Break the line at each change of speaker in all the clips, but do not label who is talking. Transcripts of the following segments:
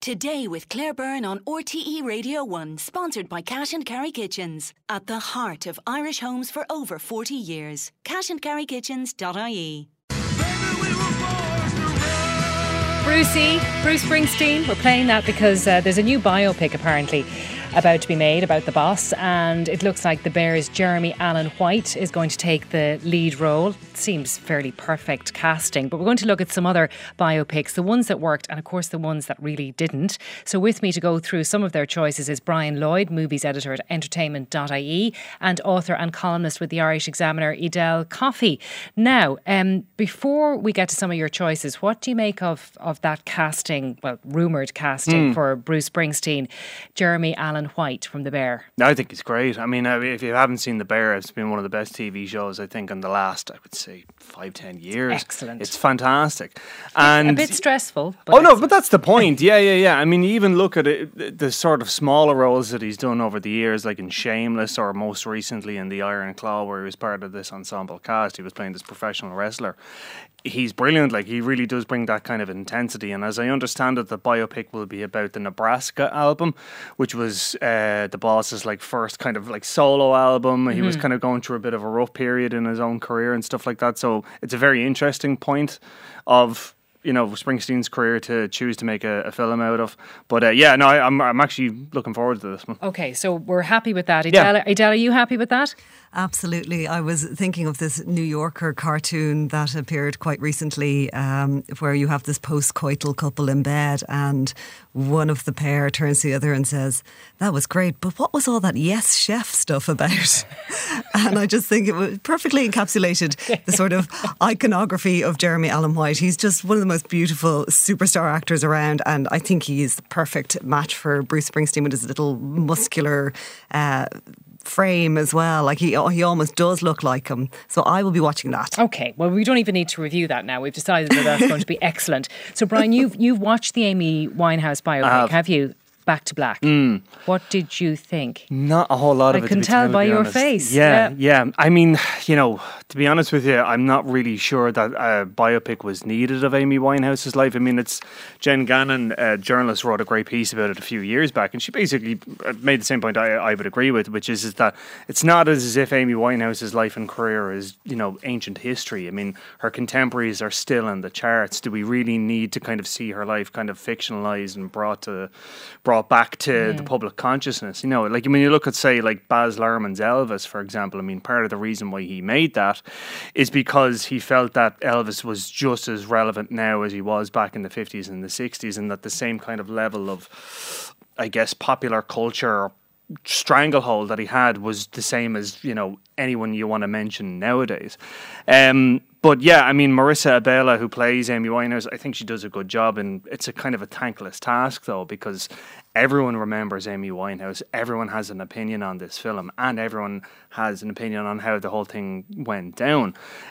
Today with Claire Byrne on RTE Radio 1, sponsored by Cash and Carry Kitchens. At the heart of Irish homes for over 40 years. cashandcarrykitchens.ie.
Bruce Springsteen. We're playing that because there's a new biopic apparently about to be made about the boss, and it looks like the Bears' Jeremy Allen White is going to take the lead role. It seems fairly perfect casting, but we're going to look at some other biopics, the ones that worked and of course the ones that really didn't. So with me to go through some of their choices is Brian Lloyd, movies editor at entertainment.ie and author and columnist with the Irish Examiner, Edel Coffey. Now, before we get to some of your choices, what do you make of that casting, well, rumoured casting for Bruce Springsteen, Jeremy Allen White from The Bear?
I think it's great. I mean, if you haven't seen The Bear, it's been one of the best TV shows, I think, in the last, I would say, 5-10 years.
Excellent.
It's fantastic. And
a bit stressful.
But no, but that's the point. Yeah. I mean, you even look at it, the sort of smaller roles that he's done over the years, like in Shameless, or most recently in The Iron Claw, where he was part of this ensemble cast. He was playing this professional wrestler. He's brilliant. Like, he really does bring that kind of intensity. And as I understand it, the biopic will be about the Nebraska album, which was the boss's like first kind of like solo album. He was kind of going through a bit of a rough period in his own career and stuff like that. So it's a very interesting point of, you know, Springsteen's career to choose to make a film out of. But I'm actually looking forward to this one.
Okay, so we're happy with that. Edel, are you happy with that?
Absolutely. I was thinking of this New Yorker cartoon that appeared quite recently, where you have this post-coital couple in bed and one of the pair turns to the other and says, "That was great, but what was all that Yes Chef stuff about?" And I just think it was perfectly encapsulated the sort of iconography of Jeremy Allen White. He's just one of the most beautiful superstar actors around, and I think he is the perfect match for Bruce Springsteen with his little muscular frame as well. Like he almost does look like him. So I will be watching that.
Okay, well, we don't even need to review that now. We've decided that that's going to be excellent. So Brian, you've watched the Amy Winehouse biopic, have you? Back to Black. What did you think?
Not a whole lot of it.
I can tell by your face.
Yeah. I mean, you know, to be honest with you, I'm not really sure that a biopic was needed of Amy Winehouse's life. I mean, it's Jen Gannon, a journalist, wrote a great piece about it a few years back, and she basically made the same point I would agree with, which is that it's not as if Amy Winehouse's life and career is, you know, ancient history. I mean, her contemporaries are still in the charts. Do we really need to kind of see her life kind of fictionalised and brought back to the public consciousness? You know, like when you look at, say, like Baz Luhrmann's Elvis, for example, I mean, part of the reason why he made that is because he felt that Elvis was just as relevant now as he was back in the 50s and the 60s, and that the same kind of level of, I guess, popular culture stranglehold that he had was the same as, you know, anyone you want to mention nowadays. But yeah, I mean, Marissa Abela, who plays Amy Winehouse, I think she does a good job, and it's a kind of a thankless task, though, because everyone remembers Amy Winehouse, everyone has an opinion on this film, and everyone has an opinion on how the whole thing went down.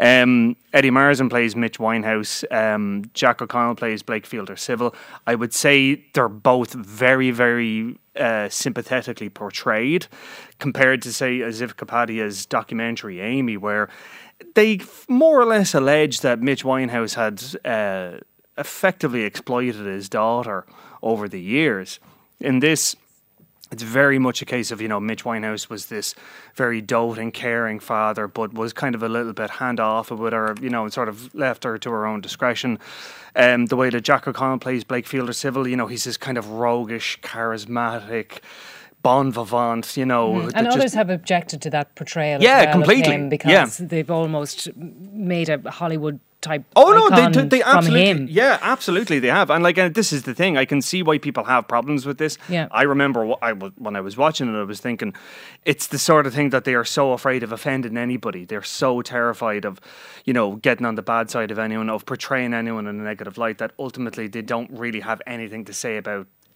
Eddie Marsan plays Mitch Winehouse, Jack O'Connell plays Blake Fielder Civil. I would say they're both very, very sympathetically portrayed, compared to, say, Azif Kapadia's documentary Amy, where they more or less allege that Mitch Winehouse had effectively exploited his daughter over the years. In this, it's very much a case of, you know, Mitch Winehouse was this very doting, caring father, but was kind of a little bit handoff with her, you know, and sort of left her to her own discretion. The way that Jack O'Connell plays Blake Fielder Civil, you know, he's this kind of roguish, charismatic, bon vivant, you know.
And others have objected to that portrayal
completely.
of him because they've almost made a Hollywood type
they
from
absolutely,
him.
Yeah, absolutely they have. And like, this is the thing, I can see why people have problems with this. I remember when I was watching it, I was thinking, it's the sort of thing that they are so afraid of offending anybody. They're so terrified of, you know, getting on the bad side of anyone, of portraying anyone in a negative light, that ultimately they don't really have anything to say about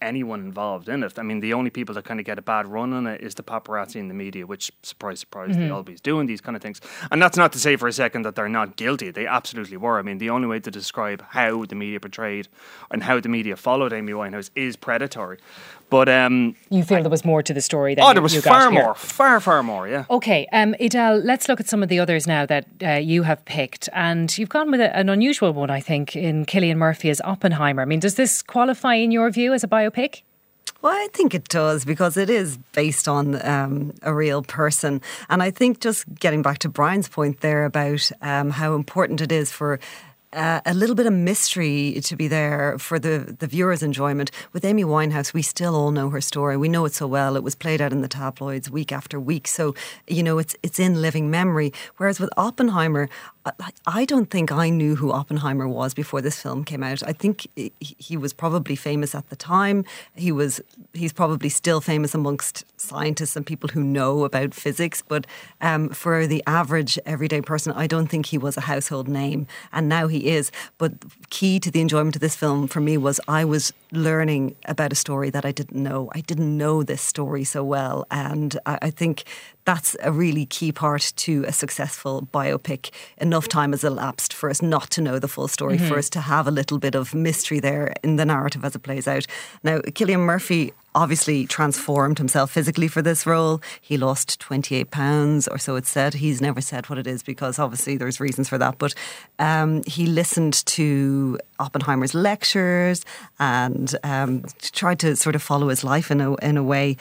anyone involved in it. I mean, the only people that kind of get a bad run on it is the paparazzi and the media, which, surprise, surprise, they always do in these kind of things. And that's not to say for a second that they're not guilty. They absolutely were. I mean, the only way to describe how the media portrayed and how the media followed Amy Winehouse is predatory. But
you feel there was more to the story than
there was far more, yeah.
Okay, Edel, let's look at some of the others now that you have picked. And you've gone with an unusual one, I think, in Cillian Murphy as Oppenheimer. I mean, does this qualify in your view as a biopic?
Well, I think it does, because it is based on a real person. And I think, just getting back to Brian's point there about how important it is for a little bit of mystery to be there for the viewer's enjoyment. With Amy Winehouse, we still all know her story. We know it so well. It was played out in the tabloids week after week. So, it's in living memory. Whereas with Oppenheimer, I don't think I knew who Oppenheimer was before this film came out. I think he was probably famous at the time. He's probably still famous amongst scientists and people who know about physics. But for the average everyday person, I don't think he was a household name. And now he is. But key to the enjoyment of this film for me was I was learning about a story that I didn't know. I didn't know this story so well. And I think that's a really key part to a successful biopic. Enough time has elapsed for us not to know the full story, for us to have a little bit of mystery there in the narrative as it plays out. Now, Cillian Murphy obviously transformed himself physically for this role. He lost 28 pounds or so, it's said. He's never said what it is, because obviously there's reasons for that. But he listened to Oppenheimer's lectures and tried to sort of follow his life in a way,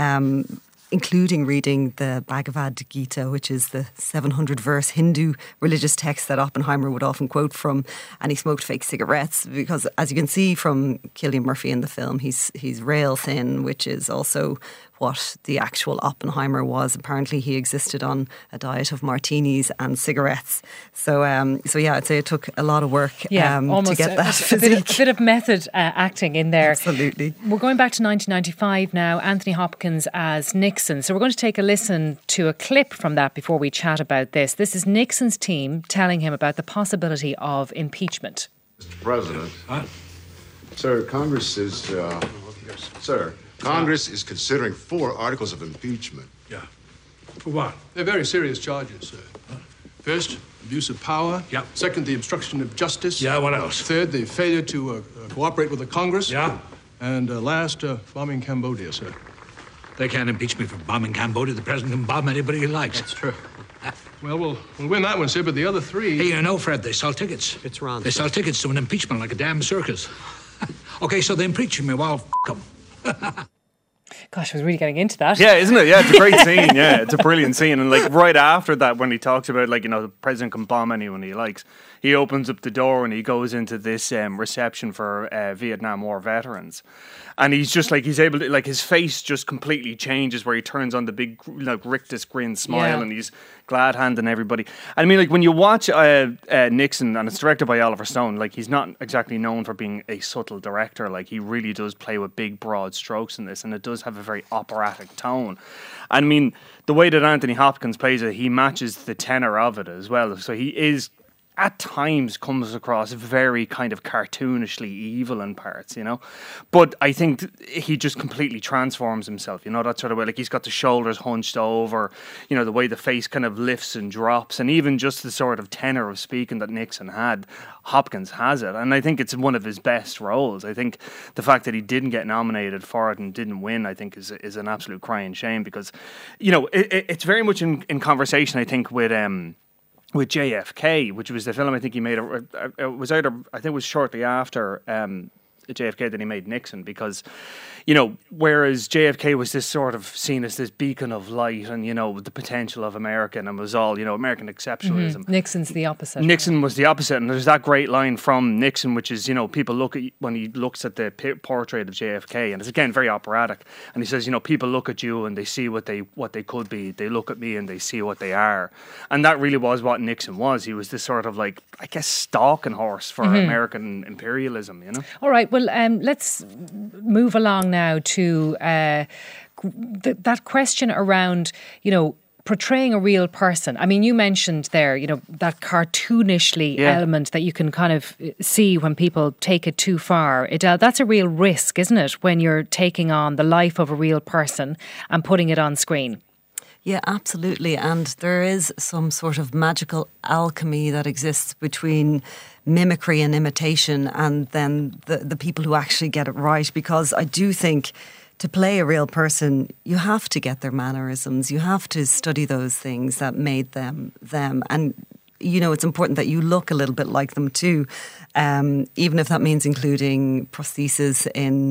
including reading the Bhagavad Gita, which is the 700-verse Hindu religious text that Oppenheimer would often quote from. And he smoked fake cigarettes because, as you can see from Cillian Murphy in the film, he's rail thin, which is also what the actual Oppenheimer was. Apparently he existed on a diet of martinis and cigarettes. So yeah, I'd say it took a lot of work to get that physique.
A bit of method acting in there.
Absolutely.
We're going back to 1995 now, Anthony Hopkins as Nixon. So we're going to take a listen to a clip from that before we chat about this. This is Nixon's team telling him about the possibility of impeachment.
Mr. President. Sir, Congress is considering 4 articles of impeachment.
Yeah. For what? They're very serious charges, sir. First, abuse of power. Yeah. Second, the obstruction of justice. Yeah, what else? Third, the failure to cooperate with the Congress. Yeah. And last, bombing Cambodia, sir.
They can't impeach me for bombing Cambodia. The president can bomb anybody he likes.
That's true. Well, we'll win that one, sir, but the other 3...
Hey, you know, Fred, they sell tickets.
It's wrong.
They sell tickets to an impeachment like a damn circus. Okay, so they're impeaching me. Well, f*** them.
Gosh, I was really getting into that.
Yeah, isn't it? Yeah, it's a great scene. Yeah, it's a brilliant scene. And like right after that, when he talks about the president can bomb anyone he likes, he opens up the door and he goes into this reception for Vietnam War veterans. And he's just he's able to, his face just completely changes where he turns on the big, rictus grin smile and he's glad handing everybody. And I mean, when you watch Nixon, and it's directed by Oliver Stone, he's not exactly known for being a subtle director. He really does play with big, broad strokes in this, and it does have a very operatic tone. I mean, the way that Anthony Hopkins plays it, he matches the tenor of it as well. So he is, at times, comes across very kind of cartoonishly evil in parts, But I think he just completely transforms himself, that sort of way. He's got the shoulders hunched over, the way the face kind of lifts and drops, and even just the sort of tenor of speaking that Nixon had, Hopkins has it. And I think it's one of his best roles. I think the fact that he didn't get nominated for it and didn't win, I think is an absolute crying shame, because, it's very much in conversation, I think, with JFK, which was the film I think he made. It was shortly after JFK that he made Nixon, because, whereas JFK was this sort of seen as this beacon of light and, the potential of America, and was all, American exceptionalism.
Mm-hmm. Nixon's the opposite.
Nixon was the opposite. And there's that great line from Nixon, which is, people look at, when he looks at the portrait of JFK, and it's again very operatic, and he says, people look at you and they see what they could be. They look at me and they see what they are. And that really was what Nixon was. He was this sort of stalking horse for American imperialism,
All right. Well, let's move along now to that question around, portraying a real person. I mean, you mentioned there, that cartoonishly element that you can kind of see when people take it too far. That's a real risk, isn't it, when you're taking on the life of a real person and putting it on screen?
Yeah, absolutely. And there is some sort of magical alchemy that exists between mimicry and imitation and then the people who actually get it right. Because I do think to play a real person, you have to get their mannerisms. You have to study those things that made them them. And it's important that you look a little bit like them too, even if that means including prostheses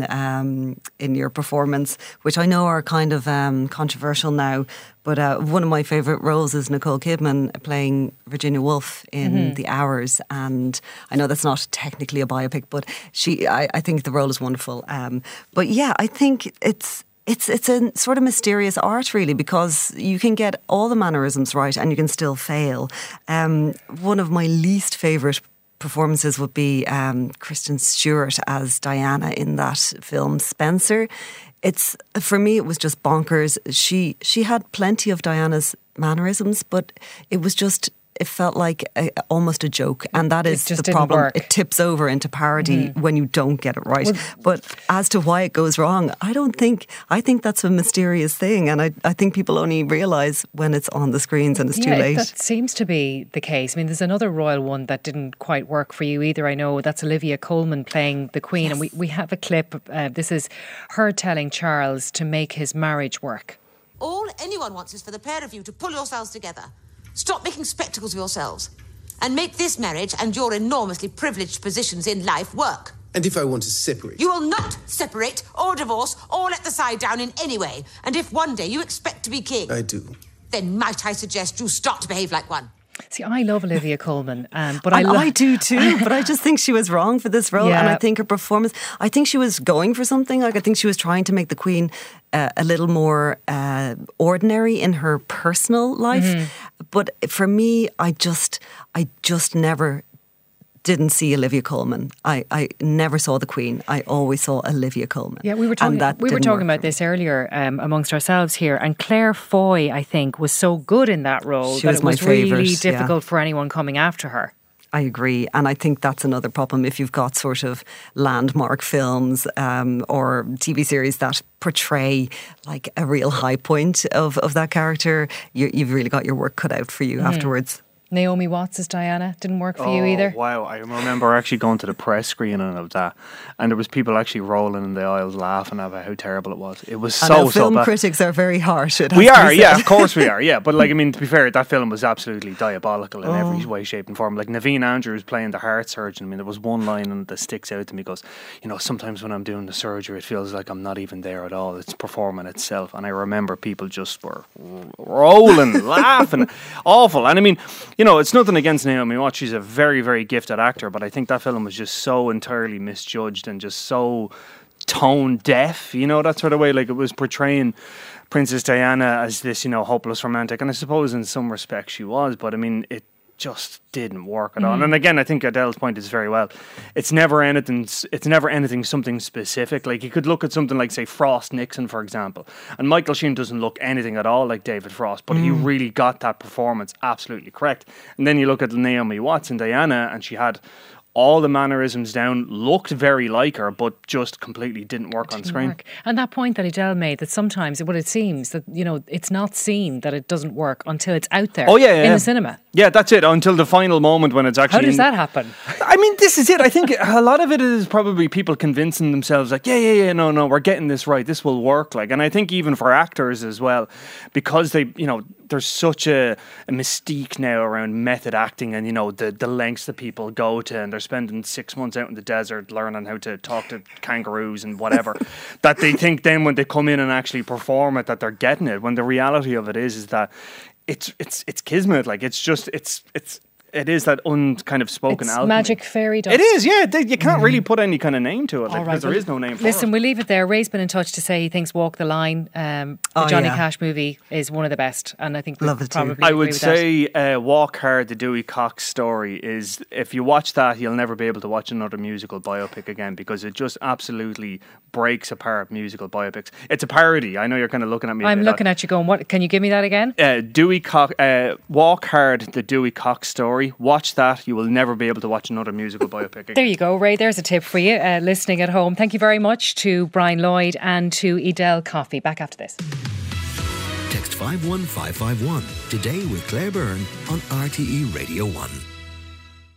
in your performance, which I know are kind of controversial now. But one of my favourite roles is Nicole Kidman playing Virginia Woolf in The Hours, and I know that's not technically a biopic, but I think the role is wonderful. But yeah, I think it's a sort of mysterious art, really, because you can get all the mannerisms right and you can still fail. One of my least favourite performances would be Kristen Stewart as Diana in that film Spencer. For me, it was just bonkers. She had plenty of Diana's mannerisms, but it felt like almost a joke, and that is the problem.
Work.
It tips over into parody when you don't get it right. But as to why it goes wrong, I think that's a mysterious thing, and I think people only realise when it's on the screens and it's too late.
That seems to be the case. I mean, there's another royal one that didn't quite work for you either. I know that's Olivia Colman playing the Queen, and we have a clip. This is her telling Charles to make his marriage work.
All anyone wants is for the pair of you to pull yourselves together. Stop making spectacles of yourselves and make this marriage and your enormously privileged positions in life work.
And if I want to separate?
You will not separate or divorce or let the side down in any way. And if one day you expect to be king...
I do.
Then might I suggest you start to behave like one.
See, I love Olivia Colman, but
I do too. But I just think she was wrong for this role, and I think her performance. I think she was going for something. Like I think she was trying to make the Queen a little more ordinary in her personal life. But for me, I just never didn't see Olivia Colman. I never saw the Queen. I always saw Olivia Colman.
Yeah, we were talking about this earlier amongst ourselves here, and Claire Foy, I think, was so good in that role that it was really difficult for anyone coming after her.
I agree, and I think that's another problem. If you've got sort of landmark films or TV series that portray like a real high point of that character, you've really got your work cut out for you afterwards.
Naomi Watts as Diana didn't work for you either.
Wow, I remember actually going to the press screening of that, and there was people actually rolling in the aisles laughing about how terrible it was. It was so
film
bad.
Critics are very harsh.
We are, yeah, of course we are, yeah. But like, I mean, to be fair, that film was absolutely diabolical in every way, shape, and form. Like Naveen Andrews playing the heart surgeon. I mean, there was one line that sticks out to me. Goes, sometimes when I'm doing the surgery, it feels like I'm not even there at all. It's performing itself, and I remember people just were rolling, laughing, awful. And I mean, it's nothing against Naomi Watts. She's a very, very gifted actor, but I think that film was just so entirely misjudged and just so tone deaf, that sort of way. Like, it was portraying Princess Diana as this, hopeless romantic, and I suppose in some respects she was, but I mean, it just didn't work at all. And again, I think Adele's point is very well. It's never anything something specific. Like, you could look at something like, say, Frost Nixon, for example, and Michael Sheen doesn't look anything at all like David Frost, but he really got that performance absolutely correct. And then you look at Naomi Watts and Diana, and she had all the mannerisms down, looked very like her, but just completely didn't work on screen.
And that point that Adele made, that sometimes what it seems that, it's not seen that it doesn't work until it's out there in the cinema.
Yeah, that's it, until the final moment when it's actually...
How does that happen?
I mean, this is it. I think a lot of it is probably people convincing themselves like, no, we're getting this right, this will work. Like, and I think even for actors as well, because they, there's such a mystique now around method acting and, the lengths that people go to, and they're spending 6 months out in the desert learning how to talk to kangaroos and whatever, that they think then when they come in and actually perform it that they're getting it, when the reality of it is that it's kismet. Like, it's it is that kind of spoken
It's
alchemy.
magic fairy dust.
It is, yeah. You can't really put any kind of name to it,
All right,
because there
well,
is no name for
Listen,
it.
we'll leave it there. Ray's been in touch to say he thinks Walk the Line, the Johnny Cash movie, is one of the best, and I think we
Love it too.
probably
I
agree
would
with that.
say Walk Hard, the Dewey Cox story is, if you watch that, you'll never be able to watch another musical biopic again, because it just absolutely breaks apart musical biopics. It's a parody. I know you're kind of looking at me.
I'm looking at you going, what? Can you give me that again?
Walk Hard, the Dewey Cox story. Watch that. You will never be able to watch another musical biopic again.
There you go, Ray. There's a tip for you listening at home. Thank you very much to Brian Lloyd and to Edel Coffey. Back after this.
Text 51551 today with Claire Byrne on RTE Radio 1.